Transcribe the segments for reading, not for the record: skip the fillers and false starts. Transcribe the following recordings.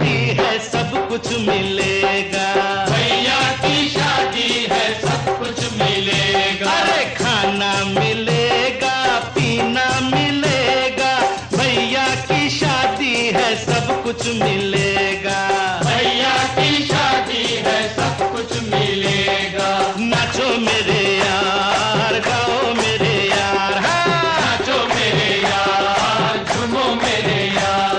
शादी है सब कुछ मिलेगा, भैया की शादी है सब कुछ मिलेगा। अरे खाना मिलेगा पीना मिलेगा, भैया की शादी है सब कुछ मिलेगा, भैया की शादी है सब कुछ मिलेगा। नाचो मेरे यार गाओ मेरे यार, हाँ नाचो मेरे यार झूमो मेरे यार।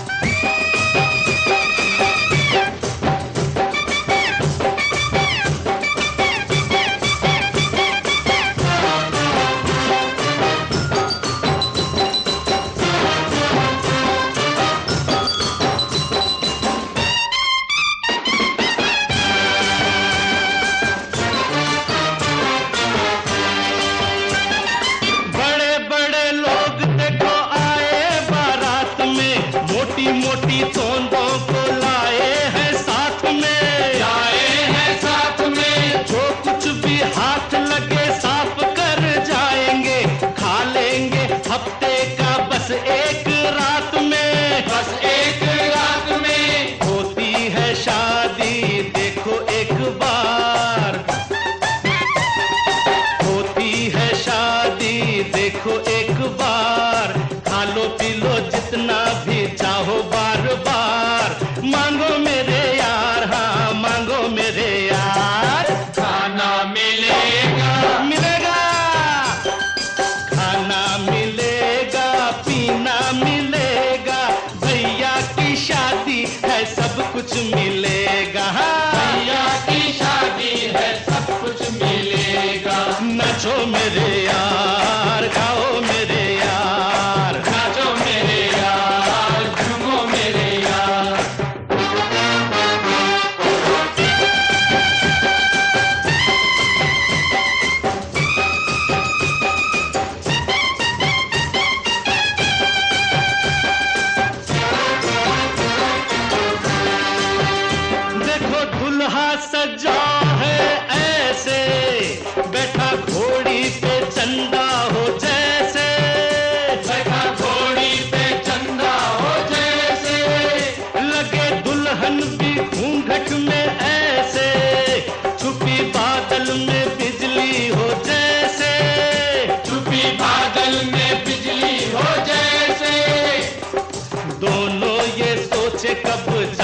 मोटी मोटी तोंदों को लाए हैं साथ में, लाए हैं साथ में। जो कुछ भी हाथ लगे साफ कर जाएंगे, खा लेंगे हफ्ते का बस एक रात में, बस एक रात में। होती है शादी देखो एक बार, होती है शादी देखो एक बार, खा लो पी लो जितना भी चाहो बार बार, मांगो मेरे यार हाँ मांगो मेरे यार। खाना मिलेगा मिलेगा खाना मिलेगा पीना मिलेगा, भैया की शादी है सब कुछ मिलेगा, भैया की शादी है सब कुछ मिलेगा। नाचो मेरे यार गाओ मेरे यार, नाचो मेरे यार झूमो मेरे यार। देखो दुल्हा सजा है ऐसे, बैठा घोड़ी पे चंदा हो जैसे, बैठा घोड़ी पे चंदा हो जैसे, लगे दुल्हन भी घूंघट में ऐसे, छुपी बादल में बिजली हो जैसे, छुपी बादल में बिजली हो जैसे। दोनों ये सोचे कब